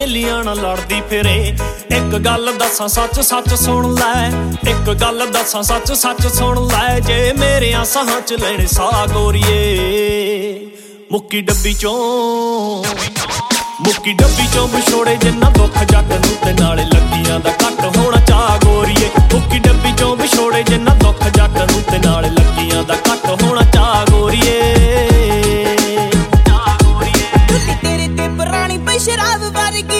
ਸਹੇਲੀਆਂ ਨਾਲ ਲੜਦੀ ਫਿਰੇ। ਇੱਕ ਗੱਲ ਦੱਸਾਂ ਸੱਚ ਸੱਚ ਸੁਣ ਲੈ, ਇੱਕ ਗੱਲ ਦੱਸਾਂ ਸੱਚ ਸੱਚ ਸੁਣ ਲੈ, ਜੇ ਮੇਰਿਆਂ ਸਾਹਾਂ ਚ ਲੈਣੇ ਸਾਹ ਗੋਰੀਏ ਮੁੱਕੀ ਡੱਬੀ ਚੋਂ ਵਿਛੋੜੇ ਜਿੰਨਾ ਦੁੱਖ ਜੱਟ ਨੂੰ ਤੇ ਨਾਲੇ ਲੱਗ